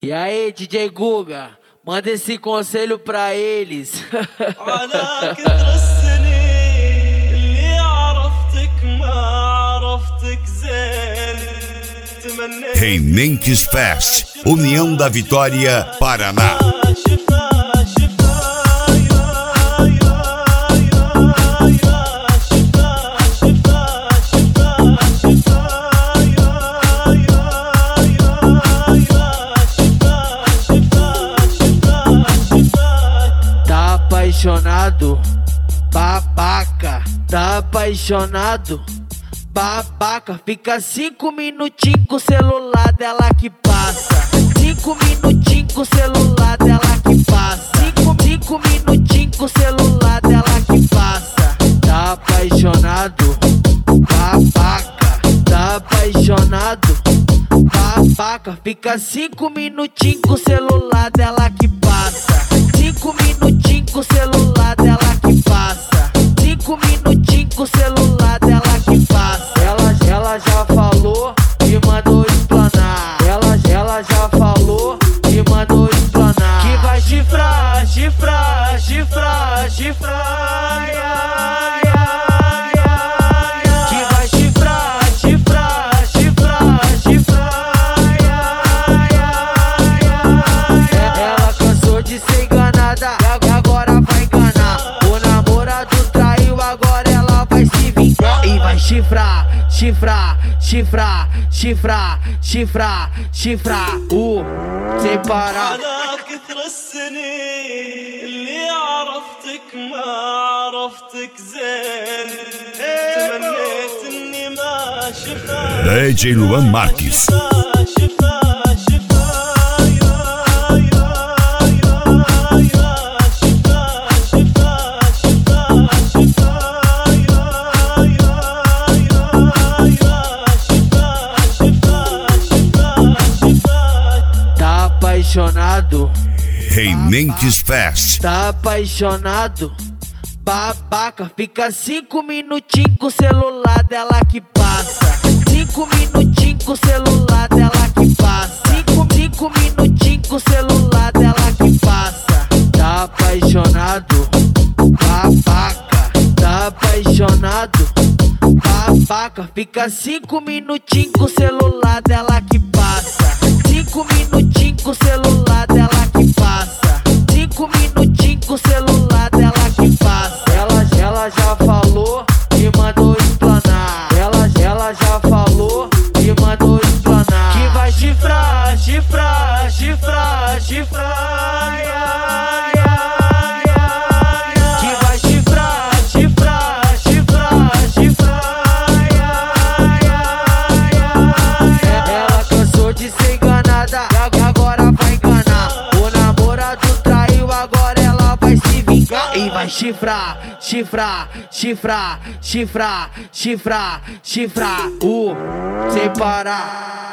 E aí, DJ Guga, manda esse conselho pra eles. على كثر السنين اللي عرفتك ما عرفتك زين تمنيت Rementes Fest, União da Vitória, Paraná. Tá apaixonado, babaca. Tá apaixonado, babaca. Fica 5 minutinhos com o celular dela que passa. 5 minutinhos com o celular dela que passa. 5 minutinhos com o celular dela que passa. Tá apaixonado, babaca. Tá apaixonado, babaca. Fica 5 minutinhos com o celular dela que passa. 5 minutinhos com o celular dela que passa. 5 minutinhos com o celular dela que passa. Ela já falou e mandou explanar. Ela já falou e mandou explanar. Que vai chifrar, chifrar, chifrar, chifrar. Que vai chifrar, chifrar, chifrar, chifrar. Ela cansou de ser enganada e agora vai enganar. O namorado traiu, agora ela vai se vingar. E vai chifrar, chifrar, chifrar, chifrar, chifrar, chifrar. Sem parar. على كثر السنين اللي عرفتك ما عرفتك زين تمنيت اني ما شفاك DJ Luan Marques. Tá apaixonado, Rementes Fest. tá apaixonado, babaca. Fica 5 minutinhos com o celular dela que passa. 5 minutinhos com o celular dela que passa. 5 minutinhos com o celular dela que passa. Tá apaixonado, babaca. Tá apaixonado, babaca. Fica 5 minutinhos com o celular dela que passa. 5 minutinhos com o celular dela que passa. 5 minutinhos com o celular dela que passa. Ela já falou e mandou explanar. Ela já falou e mandou explanar. Que vai chifrar, chifrar, chifrar, chifrar. Que vai chifrar, chifrar, chifrar, chifrar. Ela cansou de ser enganada e agora vai enganar. O namorado traiu, agora ela vai se vingar. E vai chifrar, chifrar, chifrar, chifrar, chifrar, chifrar. Sem parar.